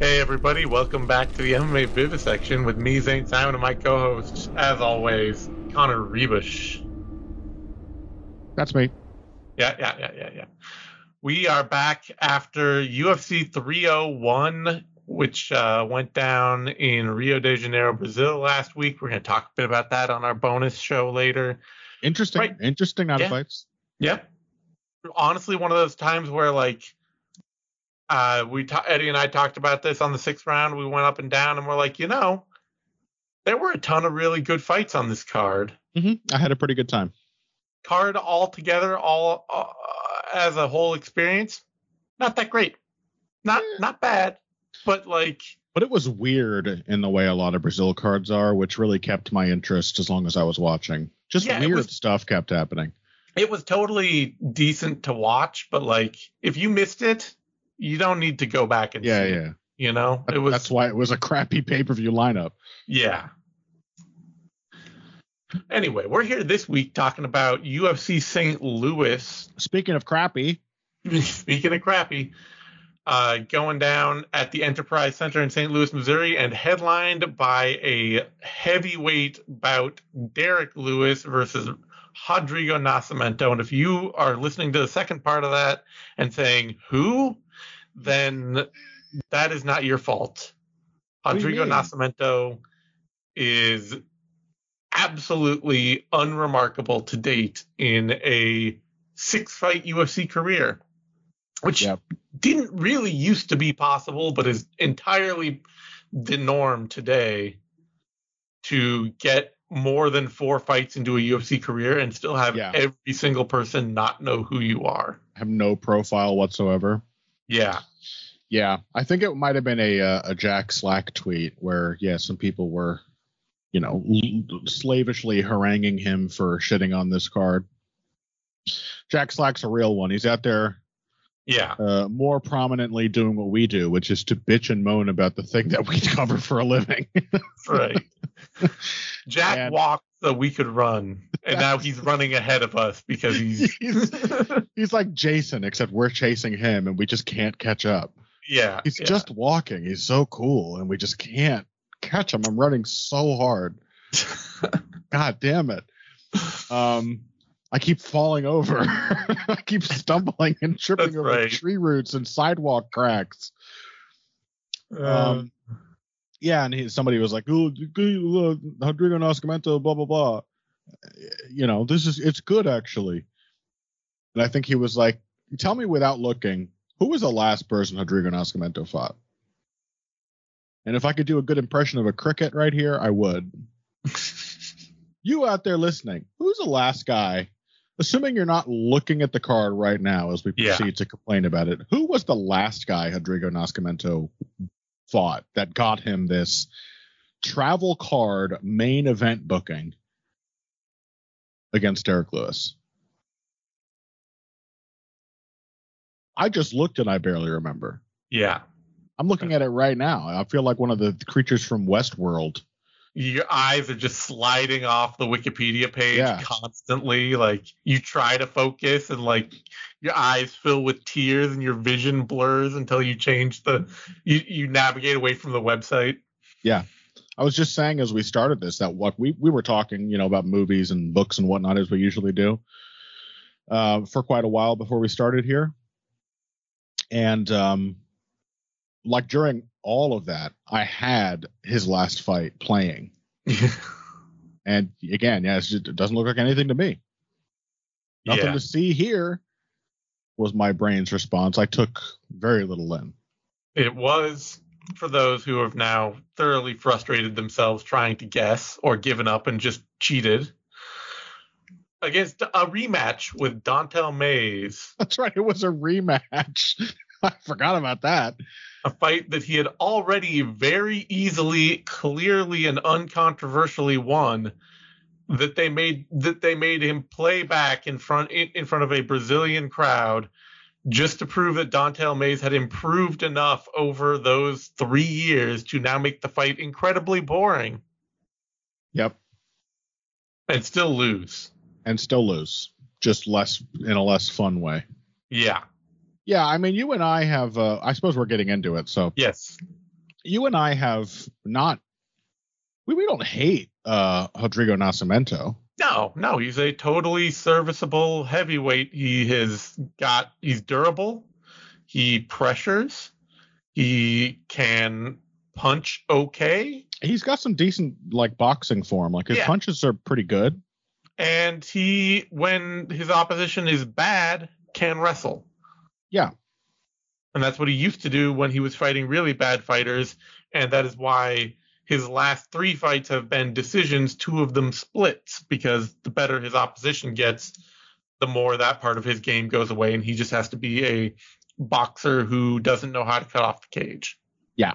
Hey everybody, welcome back to the MMA Vivisection with me, Zane Simon, and my co-host, as always, Connor Rebush. That's me. Yeah. We are back after UFC 301, which went down in Rio de Janeiro, Brazil last week. We're going to talk a bit about that on our bonus show later. Interesting. Right. Interesting night of fights. Yep. Honestly, one of those times where, like, Eddie and I talked about this on the 6th round. We went up and down, and we're like, there were a ton of really good fights on this card. I had a pretty good time. Card all together, as a whole experience, not that great. Not bad, but like. But it was weird in the way a lot of Brazil cards are, which really kept my interest as long as I was watching. Just weird stuff kept happening. It was totally decent to watch, but like if you missed it, you don't need to go back and see it. That's why it was a crappy pay-per-view lineup. Yeah. Anyway, we're here this week talking about UFC St. Louis. Speaking of crappy, going down at the Enterprise Center in St. Louis, Missouri, and headlined by a heavyweight bout, Derrick Lewis versus Rodrigo Nascimento. And if you are listening to the second part of that and saying, who? Then that is not your fault. Rodrigo Nascimento is absolutely unremarkable to date in a 6-fight UFC career, which didn't really used to be possible, but is entirely the norm today to get more than 4 fights into a UFC career and still have every single person not know who you are. Have no profile whatsoever. Yeah. I think it might have been a Jack Slack tweet where, some people were, slavishly haranguing him for shitting on this card. Jack Slack's a real one. He's out there more prominently doing what we do, which is to bitch and moan about the thing that we cover for a living. Right. Jack walked so we could run, and now he's running ahead of us because he's like Jason, except we're chasing him and we just can't catch up. He's just walking. He's so cool, and we just can't catch him. I'm running so hard. God damn it. I keep falling over. I keep stumbling and tripping over tree roots and sidewalk cracks. And somebody was like, "Oh, Rodrigo Nascimento, blah blah blah." It's good actually. And I think he was like, "Tell me without looking, who was the last person Rodrigo Nascimento fought?" And if I could do a good impression of a cricket right here, I would. You out there listening, who's the last guy? Assuming you're not looking at the card right now as we proceed to complain about it, who was the last guy Rodrigo Nascimento fought that got him this travel card main event booking against Derrick Lewis? I just looked and I barely remember. I'm looking at it right now. I feel like one of the creatures from Westworld. Your eyes are just sliding off the Wikipedia page constantly. Like you try to focus and like your eyes fill with tears and your vision blurs until you change you navigate away from the website. Yeah. I was just saying as we started this that what we were talking, about movies and books and whatnot as we usually do for quite a while before we started here. And like during all of that, I had his last fight playing. And again, it doesn't look like anything to me. Nothing to see here was my brain's response. I took very little in. It was, for those who have now thoroughly frustrated themselves trying to guess or given up and just cheated, against a rematch with Don'Tale Mayes. That's right. It was a rematch. I forgot about that. A fight that he had already very easily, clearly, and uncontroversially won. That they made him play back in front of a Brazilian crowd, just to prove that Don'Tale Mayes had improved enough over those 3 years to now make the fight incredibly boring. Yep. And still lose. Just in a less fun way. Yeah. Yeah, I mean, you and I have, I suppose we're getting into it, so. Yes. You and I have not. We don't hate Rodrigo Nascimento. No, he's a totally serviceable heavyweight. He's durable. He pressures. He can punch okay. He's got some decent boxing form. His punches are pretty good. And he, when his opposition is bad, can wrestle. Yeah. And that's what he used to do when he was fighting really bad fighters. And that is why his last 3 fights have been decisions, 2 of them splits, because the better his opposition gets, the more that part of his game goes away, and he just has to be a boxer who doesn't know how to cut off the cage. Yeah.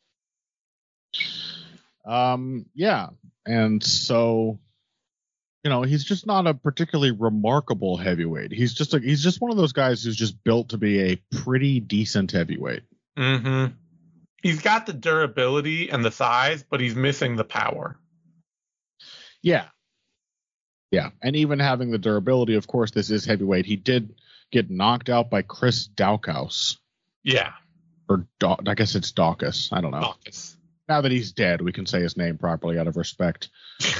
Yeah. And so, he's just not a particularly remarkable heavyweight. He's just one of those guys who's just built to be a pretty decent heavyweight. Mm-hmm. He's got the durability and the size, but he's missing the power. Yeah. Yeah. And even having the durability, of course, this is heavyweight. He did get knocked out by Chris Daukaus. Yeah. Or I guess it's Daukaus. I don't know. Daukaus. Now that he's dead, we can say his name properly out of respect.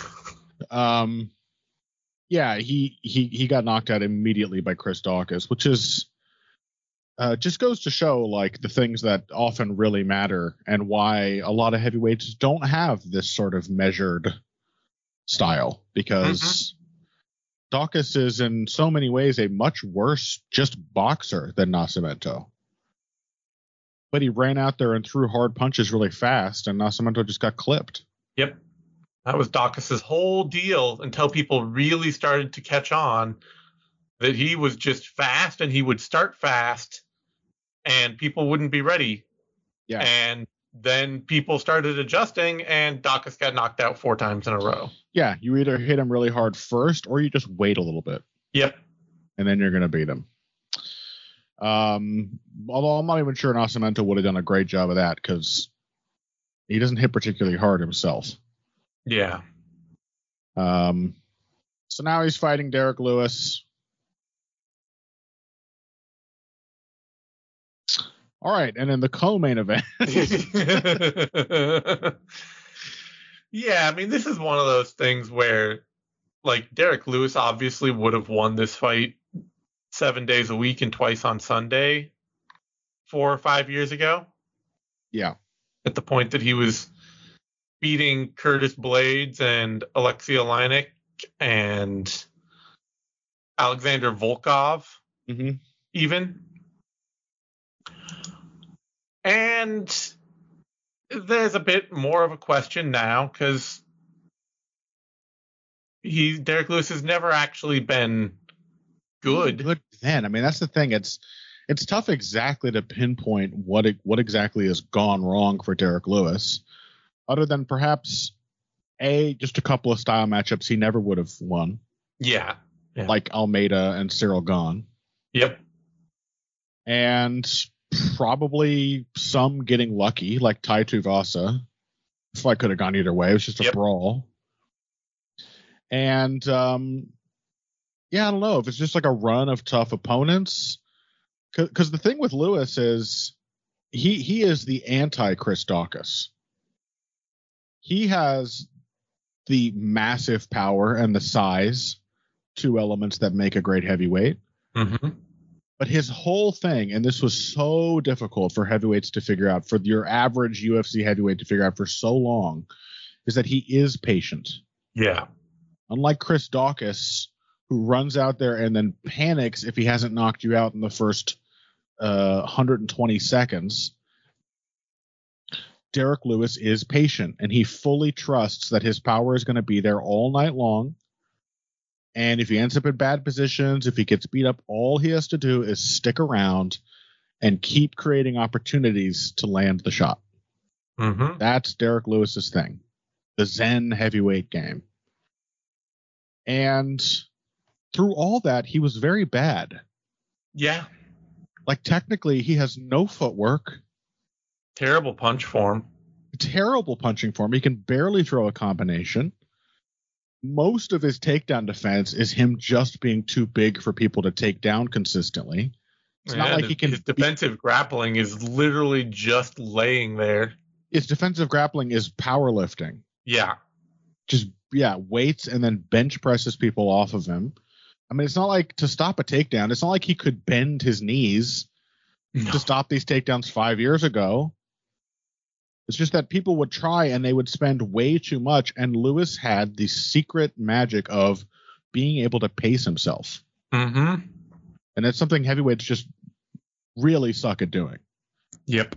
Yeah, he got knocked out immediately by Chris Daukaus, which is just goes to show the things that often really matter and why a lot of heavyweights don't have this sort of measured style, because Daukaus is in so many ways a much worse just boxer than Nascimento. But he ran out there and threw hard punches really fast, and Nascimento just got clipped. Yep. That was Daukaus' whole deal until people really started to catch on that he was just fast, and he would start fast and people wouldn't be ready. Yeah. And then people started adjusting, and Daukaus got knocked out 4 times in a row. Yeah. You either hit him really hard first, or you just wait a little bit. Yep. And then you're going to beat him. Although I'm not even sure Nascimento would have done a great job of that, because he doesn't hit particularly hard himself. Yeah. So now he's fighting Derek Lewis. All right, and in the co-main event. Yeah, I mean, this is one of those things where, Derek Lewis obviously would have won this fight 7 days a week and twice on Sunday 4 or 5 years ago. Yeah. At the point that he was beating Curtis Blades and Alexei Oleinik and Alexander Volkov, even. And there's a bit more of a question now, because Derek Lewis has never actually been good. Good then. I mean, that's the thing. It's tough exactly to pinpoint what exactly has gone wrong for Derek Lewis, other than perhaps just a couple of style matchups he never would have won. Yeah. Like Almeida and Cyril Gahn. Yep. And probably some getting lucky, like Tai Tuivasa. This fight could have gone either way. It was just a brawl. And yeah, I don't know if it's just a run of tough opponents. Because the thing with Lewis is he is the anti-Chris Daukaus. He has the massive power and the size, 2 elements that make a great heavyweight. Mm-hmm. But his whole thing, and this was so difficult for heavyweights to figure out, for your average UFC heavyweight to figure out for so long, is that he is patient. Yeah. Unlike Chris Daukaus, who runs out there and then panics if he hasn't knocked you out in the first 120 seconds, Derek Lewis is patient, and he fully trusts that his power is going to be there all night long. And if he ends up in bad positions, if he gets beat up, all he has to do is stick around and keep creating opportunities to land the shot. Mm-hmm. That's Derek Lewis's thing, the Zen heavyweight game. And through all that, he was very bad. Yeah. Technically, he has no footwork. Terrible punch form. Terrible punching form. He can barely throw a combination. Most of his takedown defense is him just being too big for people to take down consistently. It's not like he can. His defensive grappling is literally just laying there. Its defensive grappling is powerlifting. Yeah. Just, weights and then bench presses people off of him. I mean, it's not like to stop a takedown. It's not like he could bend his knees to stop these takedowns 5 years ago. It's just that people would try and they would spend way too much. And Lewis had the secret magic of being able to pace himself. Mm-hmm. And that's something heavyweights just really suck at doing. Yep.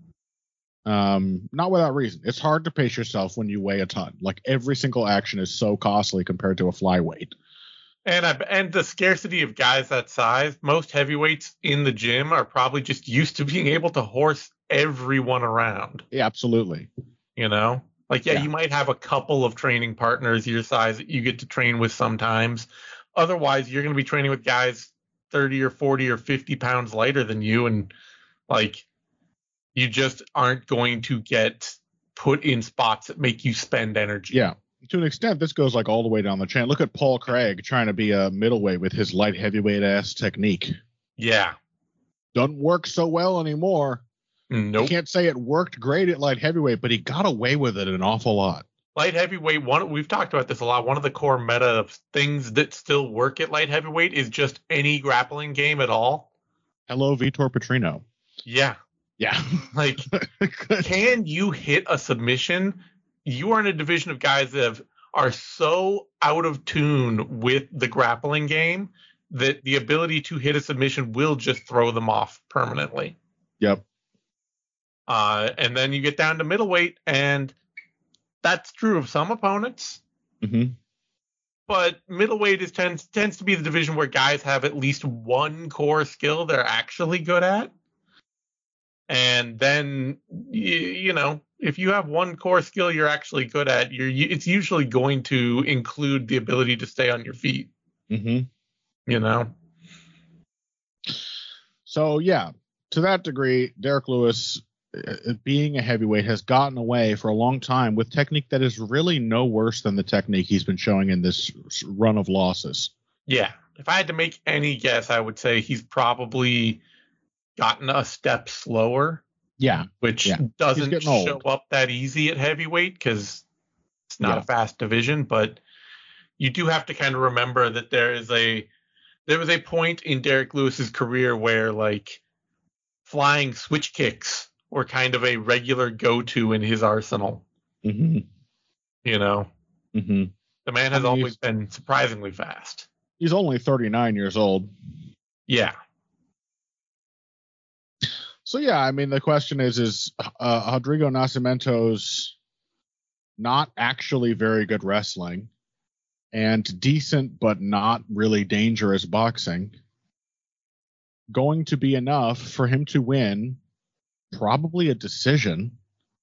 Not without reason. It's hard to pace yourself when you weigh a ton. Like every single action is so costly compared to a flyweight. And the scarcity of guys that size, most heavyweights in the gym are probably just used to being able to horse everyone around. Yeah, absolutely. You know? Like, you might have a couple of training partners your size that you get to train with sometimes. Otherwise, you're going to be training with guys 30 or 40 or 50 pounds lighter than you. And, like, you just aren't going to get put in spots that make you spend energy. Yeah. To an extent, this goes like all the way down the chain. Look at Paul Craig trying to be a middleweight with his light heavyweight ass technique. Yeah. Doesn't work so well anymore. Nope. You can't say it worked great at light heavyweight, but he got away with it an awful lot. Light heavyweight, we've talked about this a lot. One of the core meta things that still work at light heavyweight is just any grappling game at all. Hello, Vitor Petrino. Yeah. Yeah. Like, can you hit a submission? You are in a division of guys that are so out of tune with the grappling game that the ability to hit a submission will just throw them off permanently. Yep. And then you get down to middleweight, and that's true of some opponents. Mm-hmm. But middleweight tends to be the division where guys have at least one core skill they're actually good at. And then, you know, if you have one core skill you're actually good at, it's usually going to include the ability to stay on your feet. Mm-hmm. You know? So, yeah, to that degree, Derek Lewis, being a heavyweight, has gotten away for a long time with technique that is really no worse than the technique he's been showing in this run of losses. Yeah. If I had to make any guess, I would say he's probably gotten a step slower. Yeah. Which doesn't show up that easy at heavyweight because it's not a fast division. But you do have to kind of remember that there was a point in Derek Lewis's career where, like, flying switch kicks were kind of a regular go-to in his arsenal. Mm-hmm. You know? Mm-hmm. The man has always been surprisingly fast. He's only 39 years old. Yeah. So, yeah, I mean, the question is Rodrigo Nascimento's not actually very good wrestling and decent but not really dangerous boxing going to be enough for him to win probably a decision,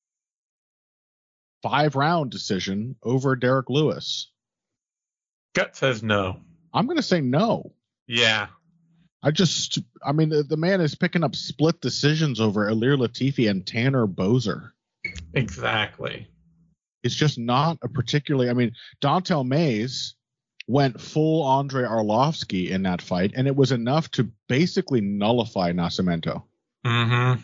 5-round decision over Derek Lewis? Gut says no. I'm going to say no. Yeah. I mean, the man is picking up split decisions over Ilir Latifi and Tanner Boser. Exactly. It's just not a particularly, I mean, Dontel Mays went full Andrei Arlovsky in that fight, and it was enough to basically nullify Nascimento. Mm-hmm.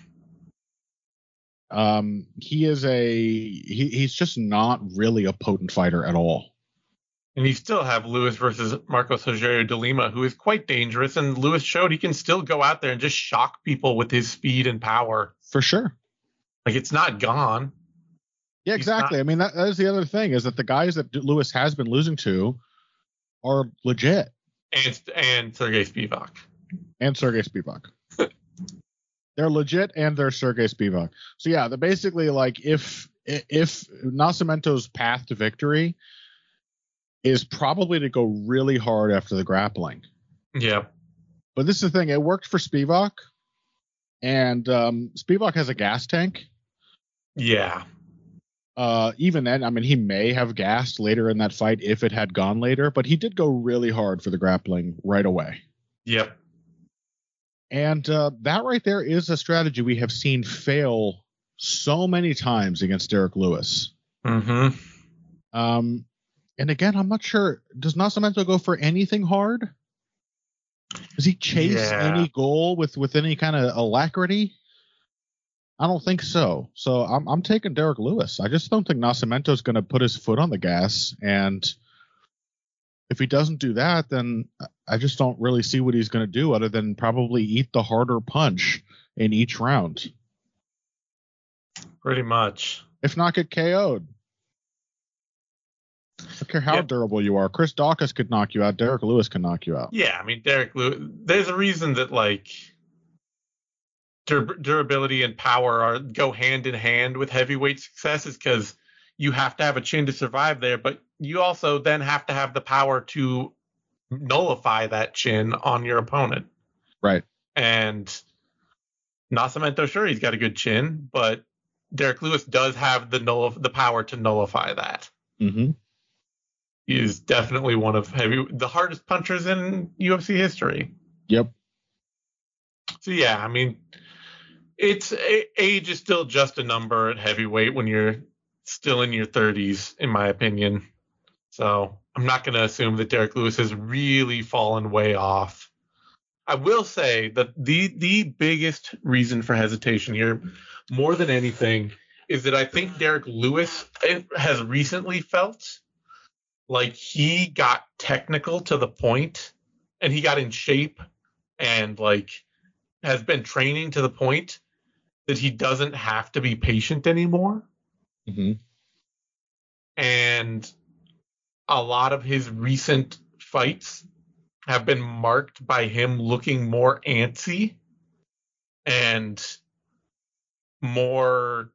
He's just not really a potent fighter at all. And you still have Lewis versus Marcos Rogerio de Lima, who is quite dangerous. And Lewis showed he can still go out there and just shock people with his speed and power. For sure. Like, it's not gone. Yeah, exactly. I mean, that is the other thing, is that the guys that Lewis has been losing to are legit. And Sergey Spivak. And Sergey Spivak. They're legit, and they're Sergey Spivak. So, yeah, they're basically like, if Nascimento's path to victory is probably to go really hard after the grappling. Yeah. But this is the thing. It worked for Spivak. And Spivak has a gas tank. Yeah. Even then, I mean, he may have gassed later in that fight if it had gone later. But he did go really hard for the grappling right away. Yep. And that right there is a strategy we have seen fail so many times against Derek Lewis. Mm-hmm. And again, I'm not sure. Does Nascimento go for anything hard? Does he chase any goal with any kind of alacrity? I don't think so. So I'm taking Derek Lewis. I just don't think Nascimento's going to put his foot on the gas, and if he doesn't do that, then I just don't really see what he's going to do other than probably eat the harder punch in each round. Pretty much. If not get KO'd. I don't care how durable you are. Chris Daukaus could knock you out. Derek Lewis can knock you out. Yeah, I mean, Derek Lewis, there's a reason that, like, durability and power go hand in hand with heavyweight success, is because you have to have a chin to survive there, but you also then have to have the power to nullify that chin on your opponent. Right. And Nascimento, sure, he's got a good chin, but Derek Lewis does have the power to nullify that. Mm-hmm. He is definitely one of the hardest punchers in UFC history. Yep. So yeah, I mean, age is still just a number at heavyweight when you're still in your 30s, in my opinion. So I'm not going to assume that Derek Lewis has really fallen way off. I will say that the biggest reason for hesitation here, more than anything, is that I think Derek Lewis has recently felt like he got technical to the point, and he got in shape and like has been training to the point that he doesn't have to be patient anymore. Mm-hmm. And a lot of his recent fights have been marked by him looking more antsy and more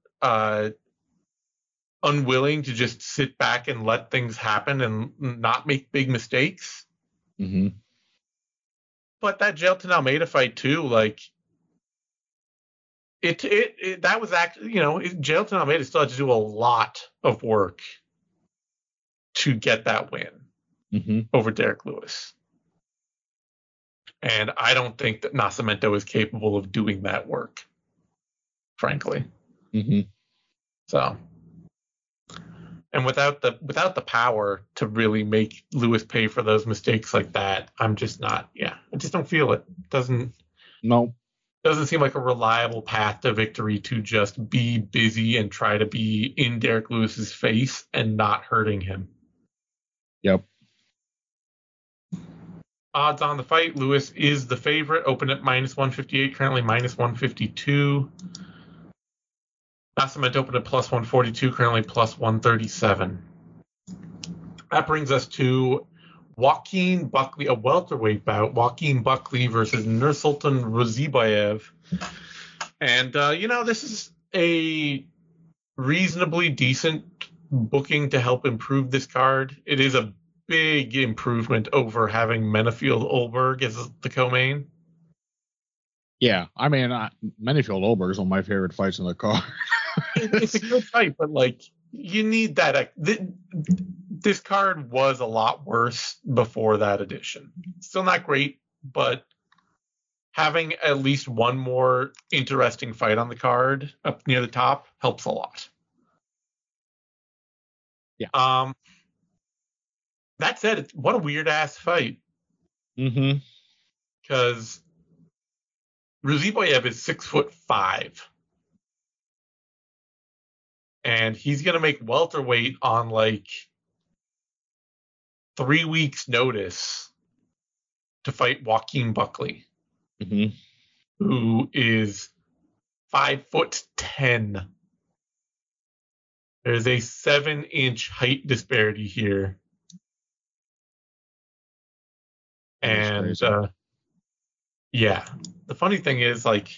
unwilling to just sit back and let things happen and not make big mistakes. Mm-hmm. But that Jailton Almeida fight too, like that was actually, Jailton Almeida still had to do a lot of work to get that win over Derek Lewis. And I don't think that Nascimento is capable of doing that work, frankly. Mm-hmm. So, and without the power to really make Lewis pay for those mistakes like that, I'm just not. Yeah, I just don't feel it. Doesn't seem like a reliable path to victory to just be busy and try to be in Derek Lewis's face and not hurting him. Yep. Odds on the fight: Lewis is the favorite. Open at -158, currently -152. Nascimento opened at +142, currently +137. That brings us to Joaquin Buckley, a welterweight bout. Joaquin Buckley versus Nursultan Ruziboyev. And, this is a reasonably decent booking to help improve this card. It is a big improvement over having Menefield-Olberg as the co-main. Yeah, I mean, Menefield-Olberg is one of my favorite fights in the card. It's a good fight, but like you need that. This card was a lot worse before that edition. Still not great, but having at least one more interesting fight on the card up near the top helps a lot. Yeah. That said, what a weird ass fight. Mm-hmm. Because Ruziboyev is 6'5". And he's going to make welterweight on like 3 weeks' notice to fight Joaquin Buckley, who is 5'10". There's a 7-inch height disparity here. And yeah, the funny thing is, like,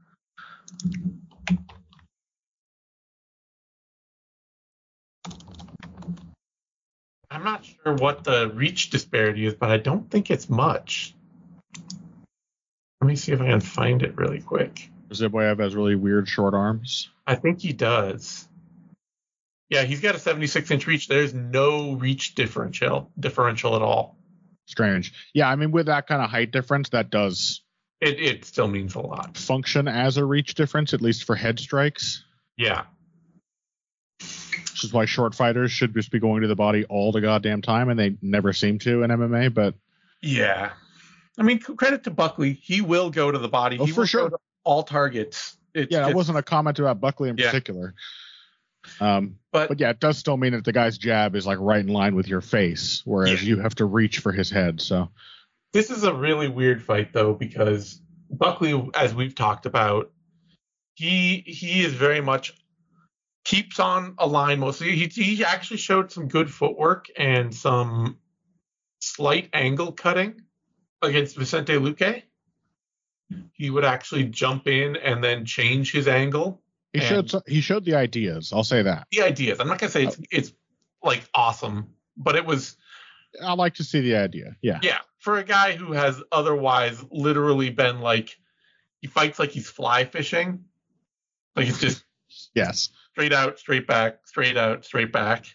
I'm not sure what the reach disparity is, but I don't think it's much. Let me see if I can find it really quick. Ziboyev has really weird short arms. I think he does. Yeah, he's got a 76-inch reach. There's no reach differential at all. Strange. Yeah, I mean, with that kind of height difference, that does... It still means a lot. Function as a reach difference, at least for head strikes. Yeah. Which is why short fighters should just be going to the body all the goddamn time, and they never seem to in MMA, but... Yeah. I mean, credit to Buckley. He will go to the body. Oh, he for will sure. go to all targets It wasn't a comment about Buckley in particular. But yeah, it does still mean that the guy's jab is like right in line with your face, whereas you have to reach for his head. So this is a really weird fight, though, because Buckley, as we've talked about, he is very much keeps on a line mostly. He actually showed some good footwork and some slight angle cutting against Vicente Luque. He would actually jump in and then change his angle. He showed the ideas. I'll say that. The ideas. I'm not gonna say it's like awesome, but it was. I like to see the idea. Yeah. Yeah, for a guy who has otherwise literally been like, he fights like he's fly fishing. Like it's just straight out, straight back, straight out, straight back.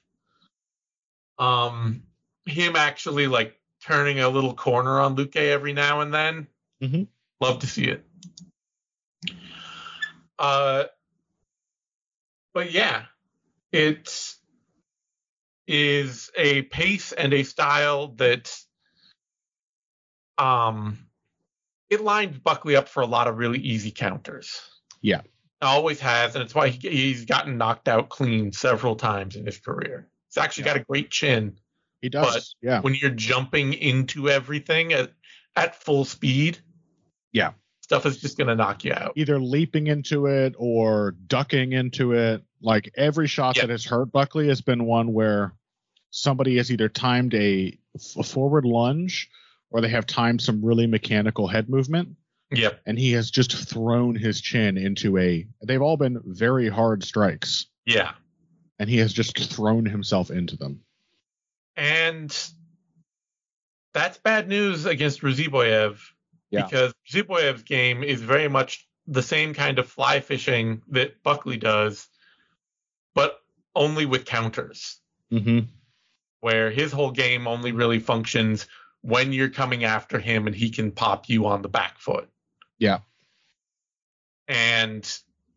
Him actually like turning a little corner on Luque every now and then. Mm-hmm. Love to see it. But yeah, it is a pace and a style that it lined Buckley up for a lot of really easy counters. Yeah. It always has, and it's why he's gotten knocked out clean several times in his career. He's actually got a great chin. He does. But when you're jumping into everything at full speed, stuff is just going to knock you out. Either leaping into it or ducking into it. Like every shot that has hurt Buckley has been one where somebody has either timed a forward lunge or they have timed some really mechanical head movement. Yep. And he has just thrown his chin into they've all been very hard strikes. Yeah. And he has just thrown himself into them. And that's bad news against Ruziboyev. Yeah. Because Ruziboyev's game is very much the same kind of fly fishing that Buckley does, but only with counters. Mm-hmm. Where his whole game only really functions when you're coming after him and he can pop you on the back foot. Yeah. And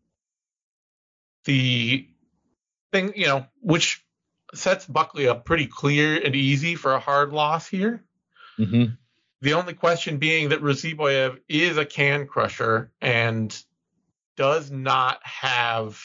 the thing, which sets Buckley up pretty clear and easy for a hard loss here. Mm-hmm. The only question being that Ruziboyev is a can crusher and does not have.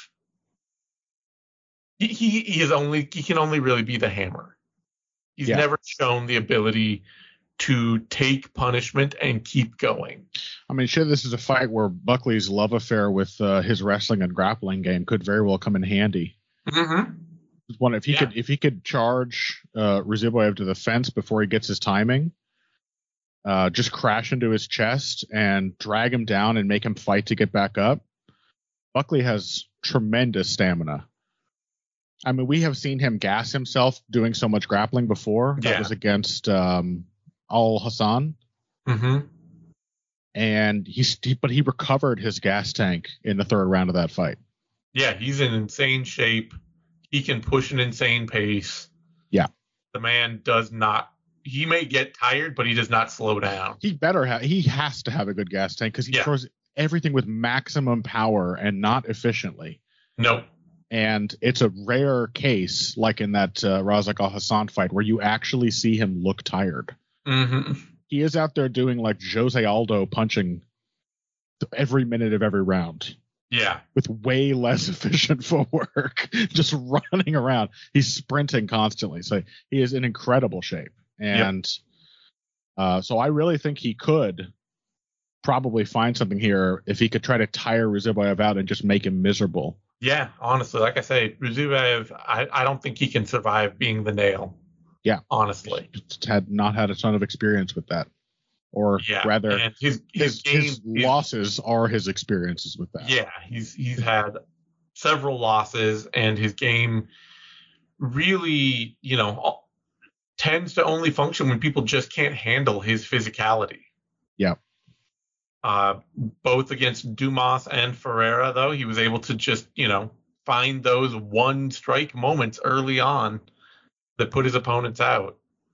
He can only really be the hammer. He's never shown the ability to take punishment and keep going. I mean, sure, this is a fight where Buckley's love affair with his wrestling and grappling game could very well come in handy. Mm-hmm. If he could charge Ruziboyev to the fence before he gets his timing, just crash into his chest and drag him down and make him fight to get back up. Buckley has tremendous stamina. I mean, we have seen him gas himself doing so much grappling before. That was against Al Hassan. Mm-hmm. And he recovered his gas tank in the third round of that fight. Yeah, he's in insane shape. He can push an insane pace. Yeah. The man does not. He may get tired, but he does not slow down. He has to have a good gas tank because he throws everything with maximum power and not efficiently. Nope. And it's a rare case, like in that Razak Al Hassan fight, where you actually see him look tired. Mm-hmm. He is out there doing like Jose Aldo punching every minute of every round. Yeah. With way less efficient footwork, just running around. He's sprinting constantly. So he is in incredible shape. And so I really think he could probably find something here if he could try to tire Ruziboyev out and just make him miserable. Yeah, honestly, like I say, Ruziboyev, I don't think he can survive being the nail. Yeah. Honestly. Just not had a ton of experience with that. Or rather, and his losses are his experiences with that. Yeah, he's had several losses, and his game really, tends to only function when people just can't handle his physicality. Yeah. Both against Dumas and Ferreira, though, he was able to just, find those one strike moments early on that put his opponents out.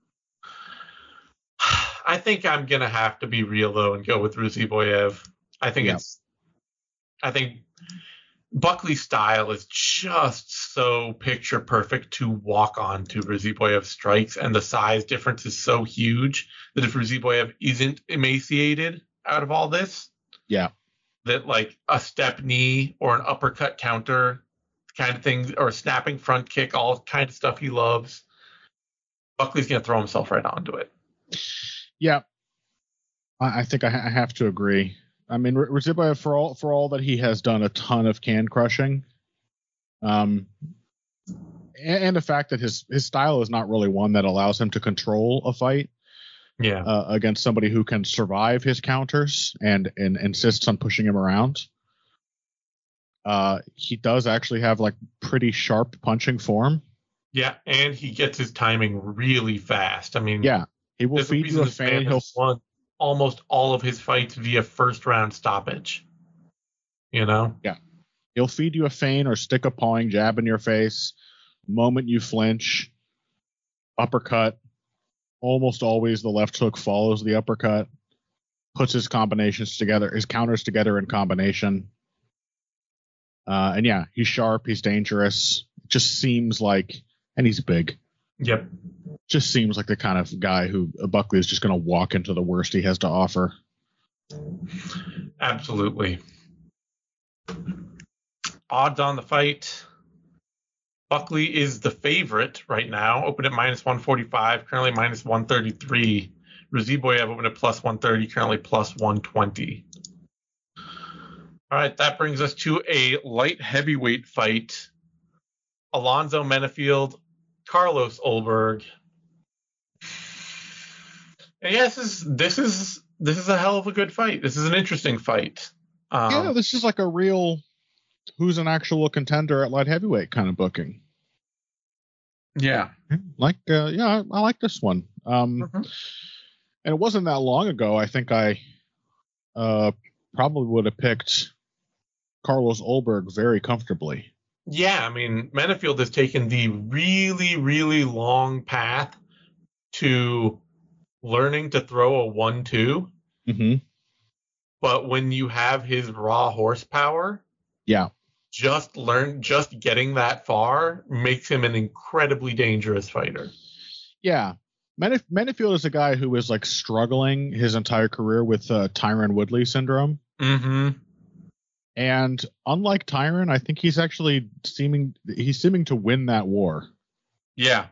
I think I'm going to have to be real, though, and go with Ruziboyev. I think Buckley's style is just so picture perfect to walk on to Ruziboyev's strikes, and the size difference is so huge that if Ruziboyev isn't emaciated out of all this, that like a step knee or an uppercut counter kind of thing, or a snapping front kick, all kind of stuff he loves. Buckley's going to throw himself right onto it. Yeah. I think I have to agree. I mean, Rzybiev, for all that he has done a ton of can crushing, and the fact that his style is not really one that allows him to control a fight. Yeah. Against somebody who can survive his counters and insists on pushing him around. He does actually have like pretty sharp punching form. Yeah, and he gets his timing really fast. I mean, yeah, he will feed you a feint. He'll won almost all of his fights via first round stoppage. You know? Yeah. He'll feed you a feint or stick a pawing jab in your face. Moment you flinch, uppercut. Almost always the left hook follows the uppercut, puts his counters together in combination. And yeah, he's sharp, he's dangerous. Just seems like, and he's big. Yep. Just seems like the kind of guy who Buckley is just going to walk into the worst he has to offer. Absolutely. Odds on the fight. Buckley is the favorite right now, open at minus 145, currently minus 133. Rzybiev open at plus 130, currently plus 120. All right, that brings us to a light heavyweight fight. Alonzo Menifield, Carlos Ulberg. And yes, this is a hell of a good fight. This is an interesting fight. Yeah, this is like a real who's an actual contender at light heavyweight kind of booking. Yeah. I like this one. And it wasn't that long ago. I think I probably would have picked Carlos Ulberg very comfortably. Yeah, I mean, Menifield has taken the really, really long path to learning to throw a 1-2. Mm-hmm. But when you have his raw horsepower, yeah, just getting that far makes him an incredibly dangerous fighter. Yeah. Menifield is a guy who was like struggling his entire career with Tyron Woodley syndrome. Mm-hmm. And unlike Tyron, I think he's actually seeming to win that war. Yeah.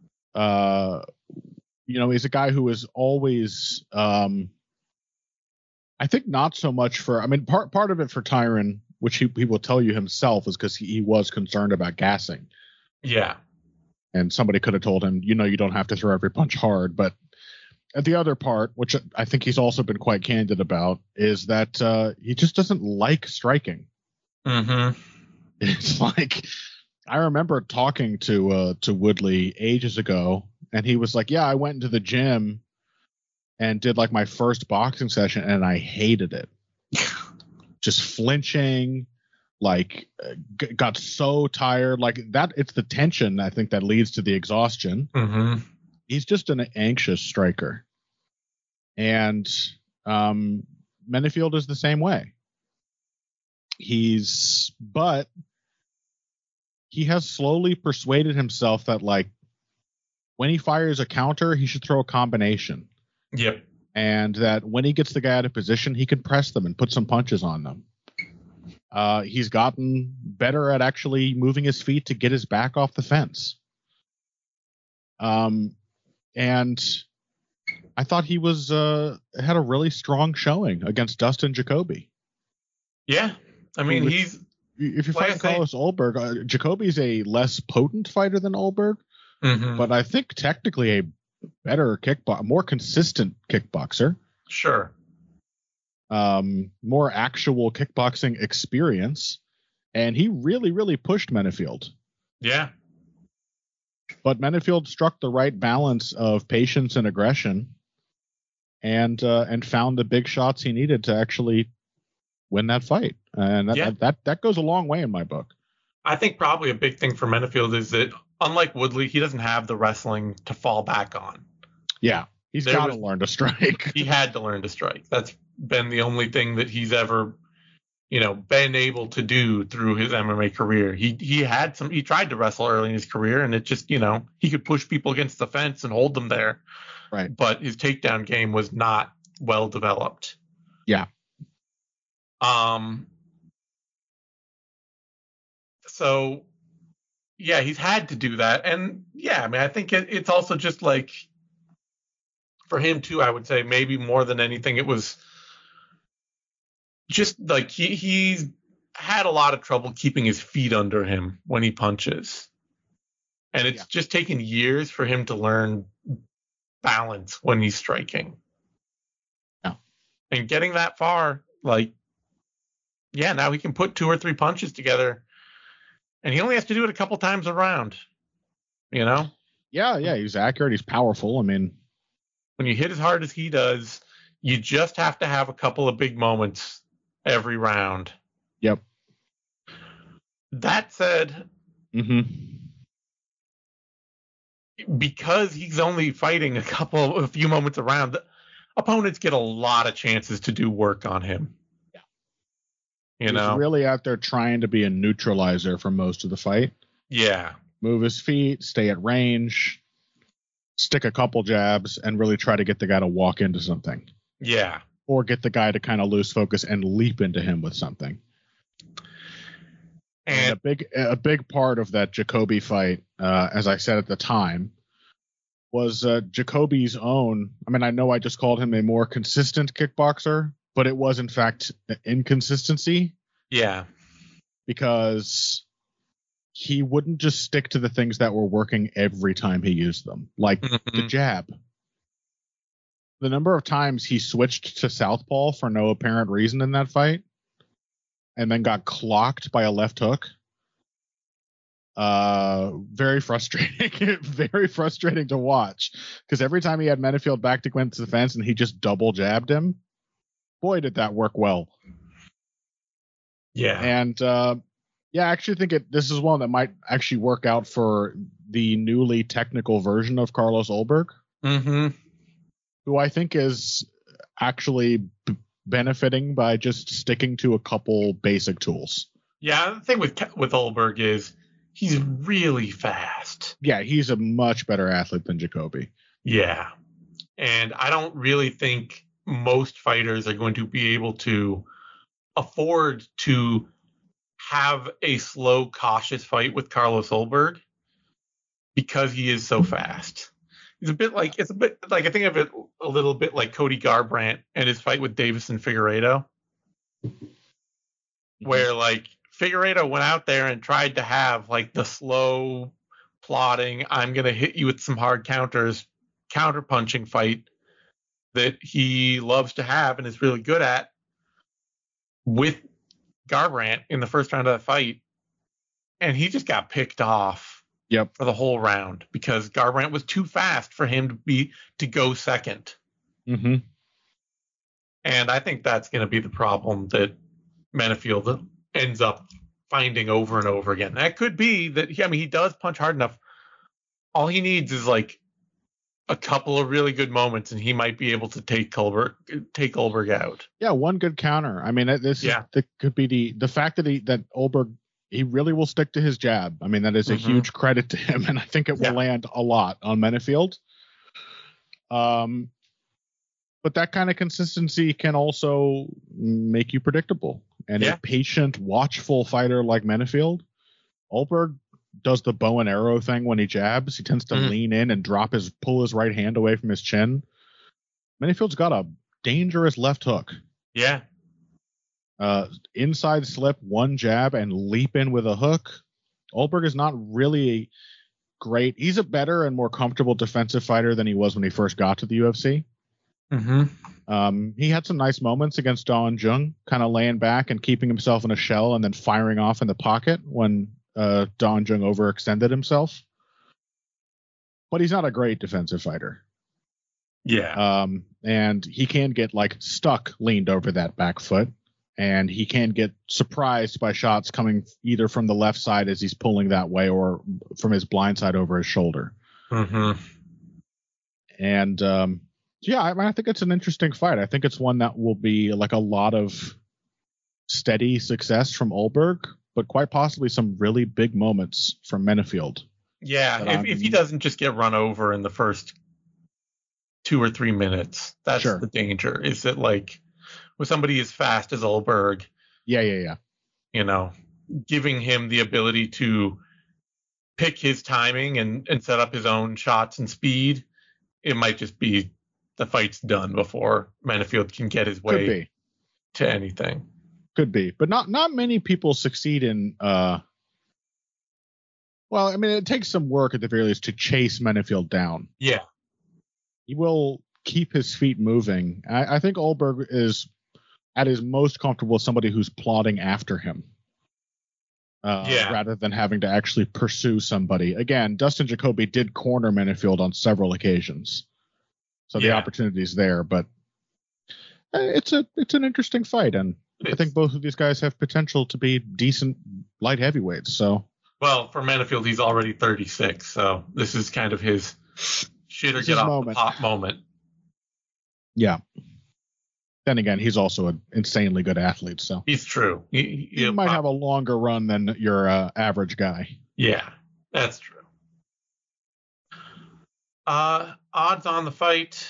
He's a guy who is always, I think not so much for, I mean, part of it for Tyron, which he will tell you himself, is because he was concerned about gassing. Yeah. And somebody could have told him, you don't have to throw every punch hard. But the other part, which I think he's also been quite candid about, is that he just doesn't like striking. Mm-hmm. It's like, I remember talking to Woodley ages ago, and he was like, yeah, I went into the gym and did like my first boxing session, and I hated it. Just flinching, like got so tired, like that. It's the tension, I think, that leads to the exhaustion. Mm-hmm. He's just an anxious striker, and Menifield is the same way. But he has slowly persuaded himself that like when he fires a counter, he should throw a combination. Yep. And that when he gets the guy out of position, he can press them and put some punches on them. He's gotten better at actually moving his feet to get his back off the fence. And I thought he was had a really strong showing against Dustin Jacoby. Yeah, I mean, if you're fighting Carlos Ulberg, Jacoby's a less potent fighter than Ulberg, but I think technically a better more consistent kickboxer. Sure. More actual kickboxing experience, and he really, really pushed Menifield. Yeah. But Menifield struck the right balance of patience and aggression, and found the big shots he needed to actually win that fight. And that goes a long way in my book. I think probably a big thing for Menifield is that, unlike Woodley, he doesn't have the wrestling to fall back on. Yeah, he's got to learn to strike. He had to learn to strike. That's been the only thing that he's ever, been able to do through his MMA career. He tried to wrestle early in his career, and it just, he could push people against the fence and hold them there. Right. But his takedown game was not well developed. Yeah. So yeah, he's had to do that, and yeah, I mean, I think it's also just like for him too. I would say maybe more than anything, it was just like he's had a lot of trouble keeping his feet under him when he punches, and it's just taken years for him to learn balance when he's striking. Yeah, and getting that far, like, yeah, now he can put 2 or 3 punches together. And he only has to do it a couple times around, you know? Yeah, he's accurate. He's powerful. I mean, when you hit as hard as he does, you just have to have a couple of big moments every round. Yep. That said, because he's only fighting a few moments around, opponents get a lot of chances to do work on him. He's really out there trying to be a neutralizer for most of the fight. Yeah. Move his feet, stay at range, stick a couple jabs, and really try to get the guy to walk into something. Yeah. Or get the guy to kind of lose focus and leap into him with something. And a big part of that Jacoby fight, as I said at the time, was Jacoby's own. I mean, I know I just called him a more consistent kickboxer, but it was in fact inconsistency. Yeah. Because he wouldn't just stick to the things that were working every time he used them, like the jab. The number of times he switched to southpaw for no apparent reason in that fight and then got clocked by a left hook. Very frustrating. Very frustrating to watch, because every time he had Menifield back to Gwyn's defense and he just double jabbed him, boy, did that work well. Yeah. And I actually think this is one that might actually work out for the newly technical version of Carlos Ulberg, who I think is actually benefiting by just sticking to a couple basic tools. Yeah, the thing with Ulberg is he's really fast. Yeah, he's a much better athlete than Jacoby. Yeah. And I don't really think most fighters are going to be able to afford to have a slow, cautious fight with Carlos Ulberg because he is so fast. It's a bit like I think of it a little bit like Cody Garbrandt and his fight with Davison Figueiredo, where like Figueiredo went out there and tried to have like the slow, plodding, I'm going to hit you with some hard counters, counter punching fight that he loves to have and is really good at with Garbrandt in the first round of the fight. And he just got picked off for the whole round because Garbrandt was too fast for him to go second. And I think that's going to be the problem that Menifield ends up finding over and over again. That could be that he does punch hard enough. All he needs is like a couple of really good moments, and he might be able to take Ulberg out. Yeah, one good counter. I mean, that could be the fact that Ulberg, he really will stick to his jab. I mean, that is a huge credit to him, and I think it will land a lot on Menifield. But that kind of consistency can also make you predictable. And a patient, watchful fighter like Menifield, Ulberg does the bow and arrow thing when he jabs. He tends to lean in and pull his right hand away from his chin. Menifield's got a dangerous left hook. Yeah. Inside slip, one jab, and leap in with a hook. Ulberg is not really great. He's a better and more comfortable defensive fighter than he was when he first got to the UFC. He had some nice moments against Da Un Jung, kind of laying back and keeping himself in a shell and then firing off in the pocket when Da Un Jung overextended himself. But he's not a great defensive fighter. Yeah. And he can get like stuck leaned over that back foot, and he can get surprised by shots coming either from the left side as he's pulling that way or from his blind side over his shoulder. And I think it's an interesting fight. I think it's one that will be like a lot of steady success from Ulberg, but quite possibly some really big moments from Menifield. Yeah, if he doesn't just get run over in the first 2 or 3 minutes, that's the danger. Is that like with somebody as fast as Olberg. Yeah. You know, giving him the ability to pick his timing and set up his own shots and speed, it might just be the fight's done before Menifield can get his way to anything. Could be, but not many people succeed in. Well, I mean, it takes some work at the very least to chase Menifield down. Yeah, he will keep his feet moving. I think Olberg is at his most comfortable with somebody who's plodding after him. Rather than having to actually pursue somebody. Again, Dustin Jacoby did corner Menifield on several occasions, so the opportunity's there. But it's an interesting fight, and I think both of these guys have potential to be decent light heavyweights. So, well, for Menifield, he's already 36, so this is kind of his shit or get off the pot moment. Yeah. Then again, he's also an insanely good athlete, so he's true. He might have a longer run than your average guy. Yeah, that's true. Odds on the fight.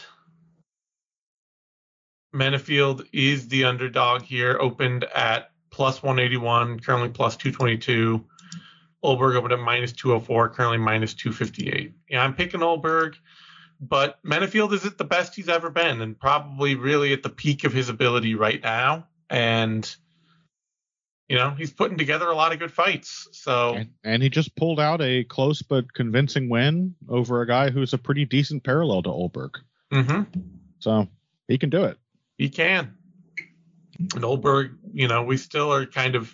Menifield is the underdog here, opened at plus 181, currently plus 222. Olberg opened at minus 204, currently minus 258. Yeah, I'm picking Olberg, but Menifield is at the best he's ever been and probably really at the peak of his ability right now. And, you know, he's putting together a lot of good fights. So and he just pulled out a close but convincing win over a guy who's a pretty decent parallel to Olberg. Mm-hmm. So he can do it. He can. And Olberg, you know, we still are kind of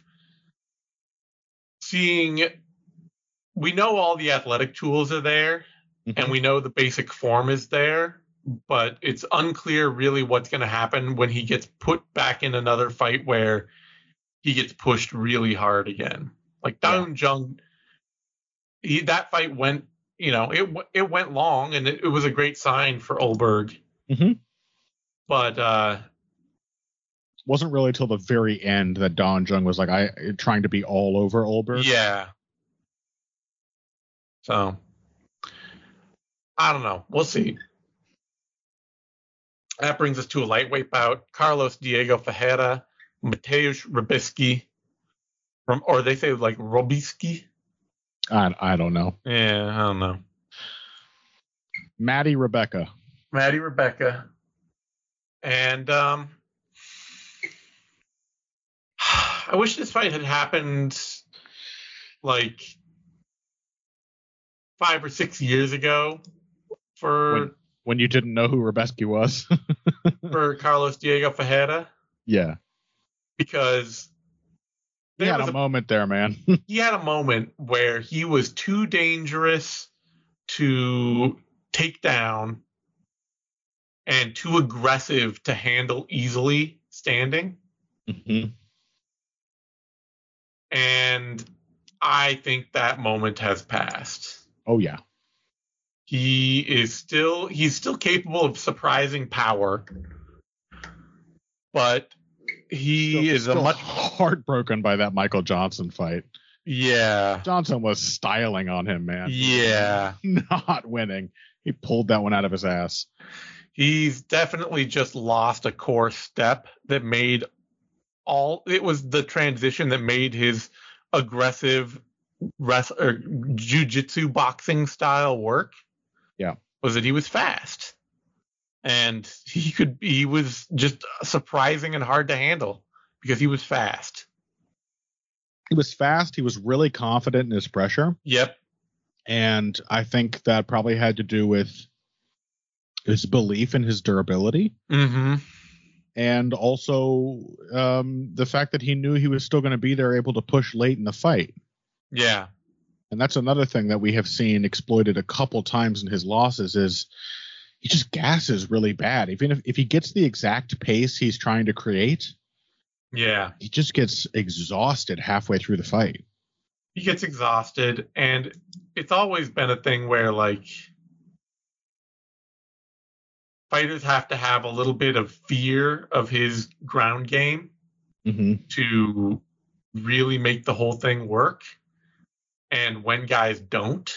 seeing, we know all the athletic tools are there, and we know the basic form is there, but it's unclear really what's going to happen when he gets put back in another fight where he gets pushed really hard again. Like Daun Jung, that fight went, you know, it went long, and it was a great sign for Olberg. Mm-hmm. But wasn't really till the very end that Daun Jung was like trying to be all over Olberg. Yeah. So I don't know. We'll see. That brings us to a lightweight bout. Carlos Diego Ferreira, Mateusz Rebicki, or they say like Robicki. I don't know. Yeah, I don't know. Maddie Rebecca. And I wish this fight had happened like 5 or 6 years ago for when you didn't know who Rebecki was. For Carlos Diego Ferreira. Yeah. Because he had a moment there, man. He had a moment where he was too dangerous to take down and too aggressive to handle easily standing. Mm-hmm. And I think that moment has passed. Oh, yeah. He's still capable of surprising power, but he is still heartbroken by that Michael Johnson fight. Yeah. Johnson was styling on him, man. Yeah. Not winning. He pulled that one out of his ass. He's definitely just lost a core step that made it was the transition that made his aggressive jiu-jitsu boxing style work. Yeah. Was that he was fast. And he was just surprising and hard to handle because he was fast. He was fast. He was really confident in his pressure. Yep. And I think that probably had to do with his belief in his durability. Mm-hmm. And also the fact that he knew he was still going to be there, able to push late in the fight. Yeah. And that's another thing that we have seen exploited a couple times in his losses is he just gasses really bad. Even if he gets the exact pace he's trying to create, yeah, he just gets exhausted halfway through the fight. He gets exhausted, and it's always been a thing where, like, fighters have to have a little bit of fear of his ground game to really make the whole thing work. And when guys don't,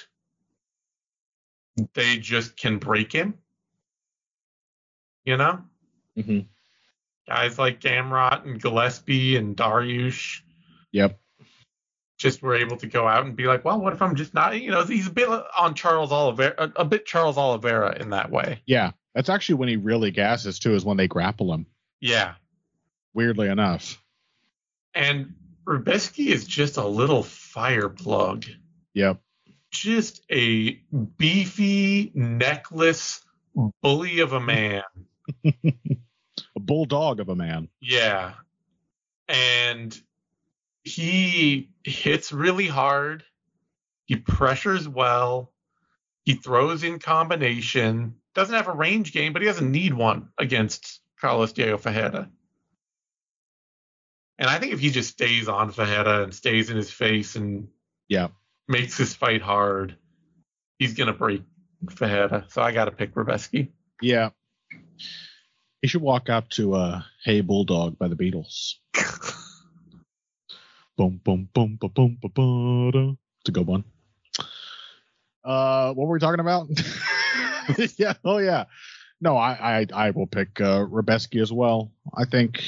they just can break him. You know? Mm-hmm. Guys like Gamrot and Gillespie and Dariush. Yep. Just were able to go out and be like, well, what if I'm just not, he's a bit on Charles Oliveira, a bit Charles Oliveira in that way. Yeah. That's actually when he really gasses too, is when they grapple him. Yeah. Weirdly enough. And Rubeski is just a little fire plug. Yep. Just a beefy, necklace bully of a man. A bulldog of a man. Yeah. And he hits really hard. He pressures well. He throws in combination. Doesn't have a range game, but he doesn't need one against Carlos Diego Ferreira. And I think if he just stays on Ferreira and stays in his face and makes his fight hard, he's going to break Ferreira. So I got to pick Rubeski. Yeah. He should walk up to Hey Bulldog by the Beatles. Boom, boom, boom, boom, boom, boom, boom. It's a good one. What were we talking about? Yeah. Oh, yeah. No, I will pick Rubeski as well. I think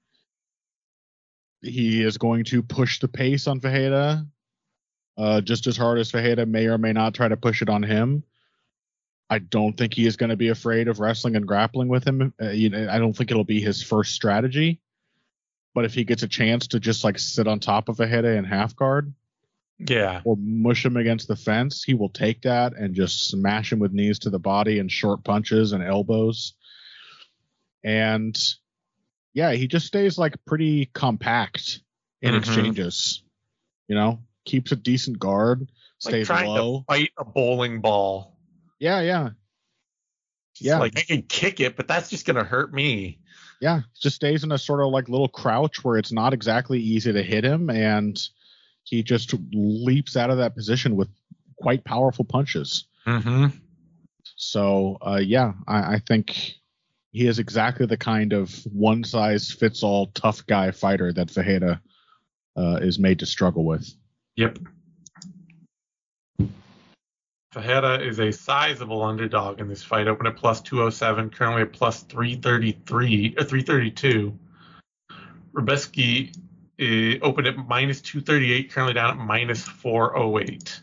he is going to push the pace on Ferreira just as hard as Ferreira may or may not try to push it on him. I don't think he is going to be afraid of wrestling and grappling with him. I don't think it'll be his first strategy. But if he gets a chance to just like sit on top of Ferreira in half guard, or mush him against the fence, he will take that and just smash him with knees to the body and short punches and elbows. And yeah, he just stays like pretty compact in exchanges. Keeps a decent guard, stays like trying low. To fight a bowling ball. Yeah. Like I can kick it, but that's just gonna hurt me. Yeah, just stays in a sort of like little crouch where it's not exactly easy to hit him, and he just leaps out of that position with quite powerful punches. Mm-hmm. So, I think he is exactly the kind of one-size-fits-all tough guy fighter that Ferreira is made to struggle with. Yep. Ferreira is a sizable underdog in this fight. Open at plus 207, currently at plus 332. Rubeski opened at minus 238, currently down at minus 408.